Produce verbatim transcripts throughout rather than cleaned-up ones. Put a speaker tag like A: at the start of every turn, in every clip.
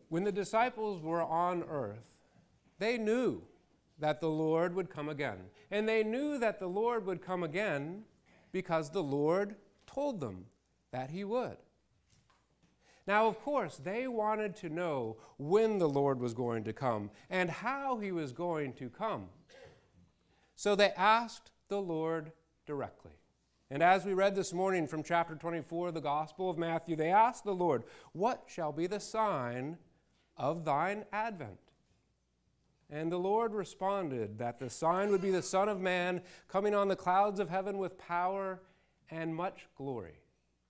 A: When the disciples were on earth, they knew that the Lord would come again. And they knew that the Lord would come again because the Lord told them that he would. Now, of course, they wanted to know when the Lord was going to come and how he was going to come. So they asked the Lord directly. And as we read this morning from chapter twenty-four of the Gospel of Matthew, they asked the Lord, "What shall be the sign of thine advent?" And the Lord responded that the sign would be the Son of Man coming on the clouds of heaven with power and much glory.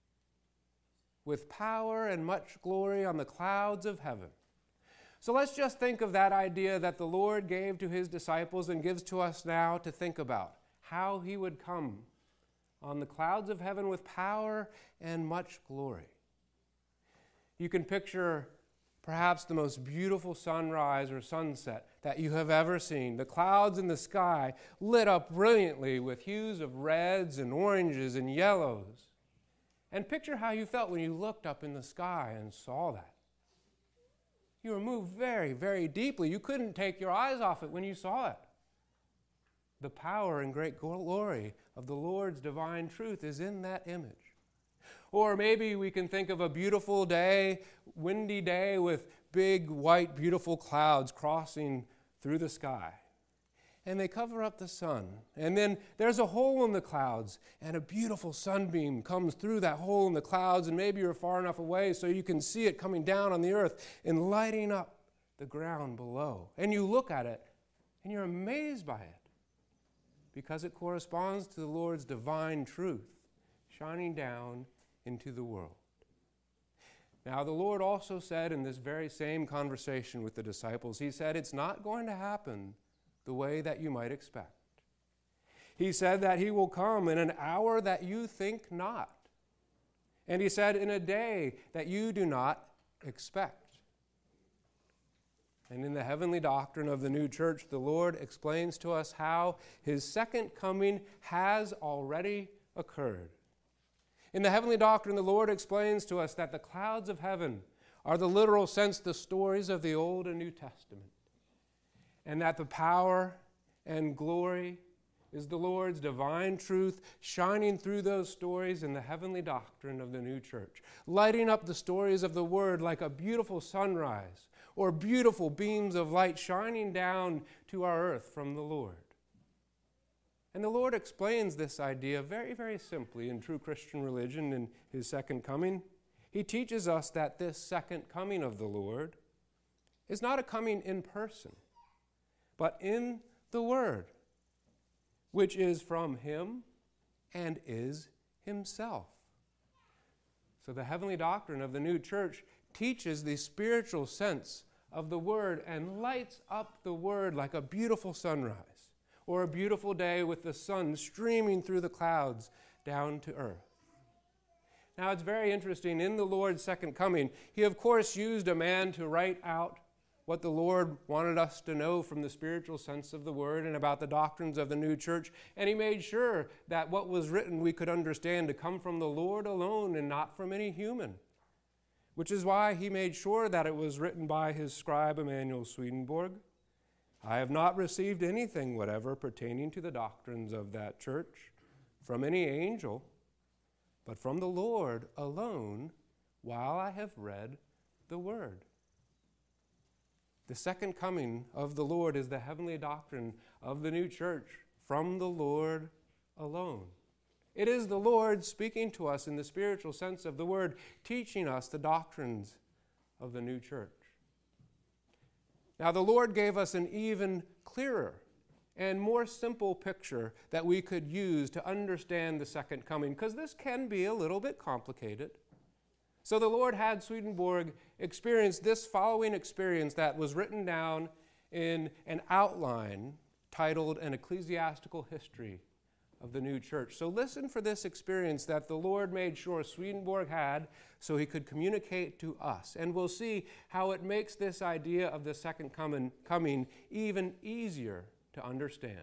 A: With power and much glory on the clouds of heaven. So let's just think of that idea that the Lord gave to his disciples and gives to us now to think about how he would come on the clouds of heaven with power and much glory. You can picture perhaps the most beautiful sunrise or sunset that you have ever seen. The clouds in the sky lit up brilliantly with hues of reds and oranges and yellows. And picture how you felt when you looked up in the sky and saw that. You were moved very, very deeply. You couldn't take your eyes off it when you saw it. The power and great glory of the Lord's divine truth is in that image. Or maybe we can think of a beautiful day, windy day with big, white, beautiful clouds crossing through the sky. And they cover up the sun. And then there's a hole in the clouds, and a beautiful sunbeam comes through that hole in the clouds, and maybe you're far enough away so you can see it coming down on the earth and lighting up the ground below. And you look at it, and you're amazed by it, because it corresponds to the Lord's divine truth shining down into the world. Now, the Lord also said in this very same conversation with the disciples, he said, it's not going to happen the way that you might expect. He said that he will come in an hour that you think not. And he said in a day that you do not expect. And in the heavenly doctrine of the new church, the Lord explains to us how his second coming has already occurred. In the heavenly doctrine, the Lord explains to us that the clouds of heaven are the literal sense the stories of the Old and New Testament, and that the power and glory is the Lord's divine truth shining through those stories in the heavenly doctrine of the new church, lighting up the stories of the Word like a beautiful sunrise or beautiful beams of light shining down to our earth from the Lord. And the Lord explains this idea very, very simply in true Christian religion in his second coming. He teaches us that this second coming of the Lord is not a coming in person, but in the Word, which is from him and is himself. So the heavenly doctrine of the new church teaches the spiritual sense of the Word and lights up the Word like a beautiful sunrise or a beautiful day with the sun streaming through the clouds down to earth. Now, it's very interesting. In the Lord's second coming, he, of course, used a man to write out what the Lord wanted us to know from the spiritual sense of the Word and about the doctrines of the new church. And he made sure that what was written we could understand to come from the Lord alone and not from any human, which is why he made sure that it was written by his scribe Emanuel Swedenborg. I have not received anything whatever pertaining to the doctrines of that church from any angel, but from the Lord alone, while I have read the Word. The second coming of the Lord is the heavenly doctrine of the new church from the Lord alone. It is the Lord speaking to us in the spiritual sense of the word, teaching us the doctrines of the new church. Now, the Lord gave us an even clearer and more simple picture that we could use to understand the second coming, because this can be a little bit complicated. So the Lord had Swedenborg experience this following experience that was written down in an outline titled An Ecclesiastical History of the New Church. So listen for this experience that the Lord made sure Swedenborg had so he could communicate to us. And we'll see how it makes this idea of the second coming, coming even easier to understand.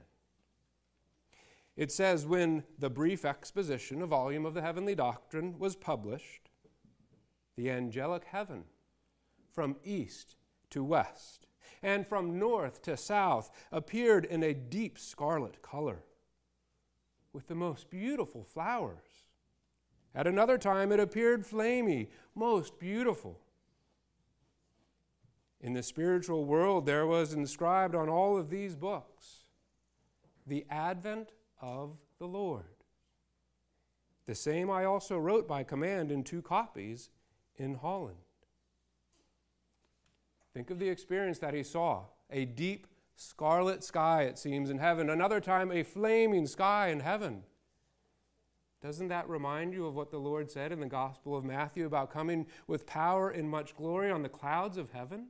A: It says, when the brief exposition, a volume of the heavenly doctrine, was published, the angelic heaven from east to west, and from north to south appeared in a deep scarlet color, with the most beautiful flowers. At another time it appeared flamy, most beautiful. In the spiritual world there was inscribed on all of these books, the advent of the Lord. The same I also wrote by command in two copies in Holland. Think of the experience that he saw. A deep scarlet sky, it seems, in heaven. Another time, a flaming sky in heaven. Doesn't that remind you of what the Lord said in the Gospel of Matthew about coming with power and much glory on the clouds of heaven?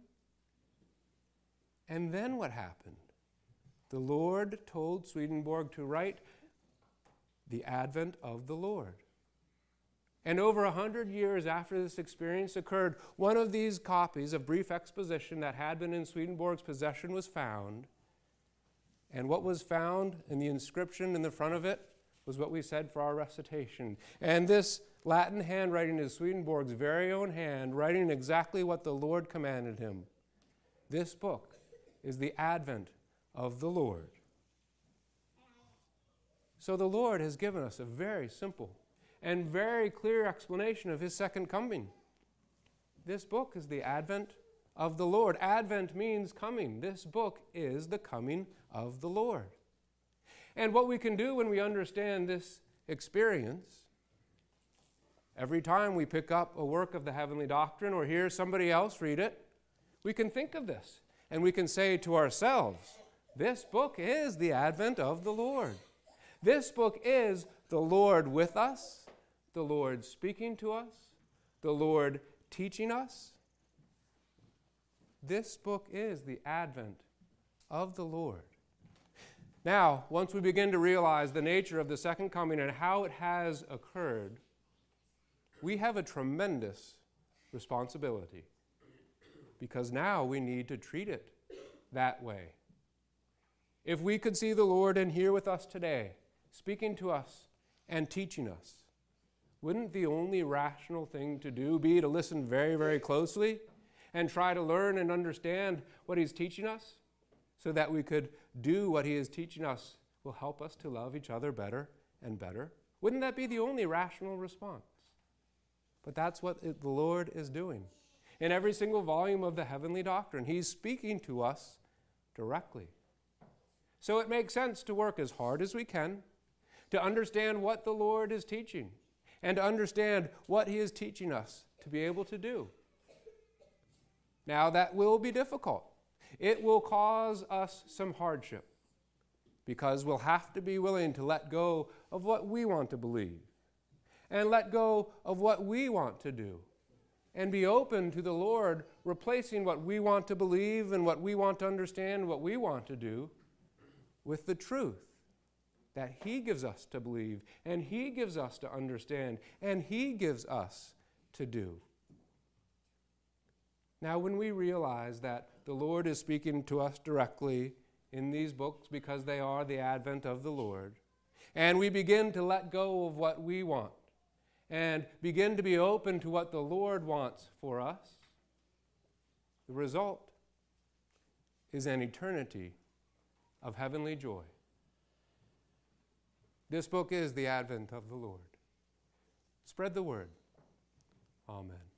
A: And then what happened? The Lord told Swedenborg to write the advent of the Lord. And over a hundred years after this experience occurred, one of these copies of Brief Exposition that had been in Swedenborg's possession was found. And what was found in the inscription in the front of it was what we said for our recitation. And this Latin handwriting is Swedenborg's very own hand, writing exactly what the Lord commanded him. This book is the advent of the Lord. So the Lord has given us a very simple and very clear explanation of his second coming. This book is the advent of the Lord. Advent means coming. This book is the coming of the Lord. And what we can do when we understand this experience, every time we pick up a work of the heavenly doctrine or hear somebody else read it, we can think of this and we can say to ourselves, this book is the advent of the Lord. This book is the Lord with us, the Lord speaking to us, the Lord teaching us. This book is the advent of the Lord. Now, once we begin to realize the nature of the second coming and how it has occurred, we have a tremendous responsibility, because now we need to treat it that way. If we could see the Lord in here with us today, speaking to us and teaching us, wouldn't the only rational thing to do be to listen very, very closely and try to learn and understand what he's teaching us so that we could do what he is teaching us will help us to love each other better and better? Wouldn't that be the only rational response? But that's what it, the Lord is doing. In every single volume of the Heavenly Doctrine, he's speaking to us directly. So it makes sense to work as hard as we can to understand what the Lord is teaching and to understand what he is teaching us to be able to do. Now, that will be difficult. It will cause us some hardship because we'll have to be willing to let go of what we want to believe and let go of what we want to do and be open to the Lord replacing what we want to believe and what we want to understand, what we want to do, with the truth that he gives us to believe and he gives us to understand and he gives us to do. Now, when we realize that the Lord is speaking to us directly in these books because they are the advent of the Lord, and we begin to let go of what we want and begin to be open to what the Lord wants for us, the result is an eternity of heavenly joy. This book is the advent of the Lord. Spread the word. Amen.